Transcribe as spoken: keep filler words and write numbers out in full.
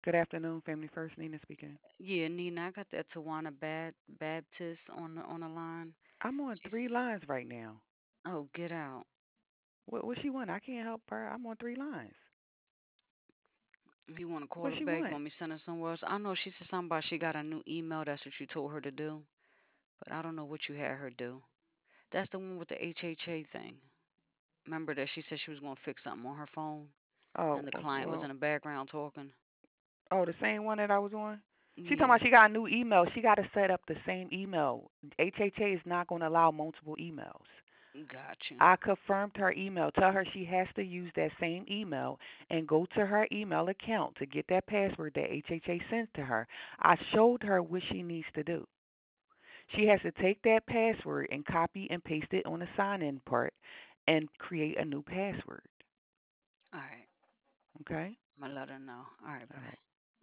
Good afternoon, Family First. Nina speaking. Yeah, Nina, I got that Tawana Bad Baptist on the on the line. I'm on She's three lines right now. oh, get out. What what she want? I can't help her. I'm on three lines. If you want to call What her she back, you want? want me to send her somewhere else? I know she said something about she got a new email. That's what you told her to do, but I don't know what you had her do. That's the one with the H H A thing. Remember that she said she was going to fix something on her phone, Oh, and the uh, client was well, in the background talking. oh, the same one that I was on. She talking Yeah, about she got a new email. She got to set up the same email. H H A is not going to allow multiple emails. got you. I confirmed her email. Tell her she has to use that same email and go to her email account to get that password that H H A sends to her. I showed her what she needs to do. She has to take that password and copy and paste it on the sign in part and create a new password. All right, Okay? I'm gonna let her know. All right, All bye. right.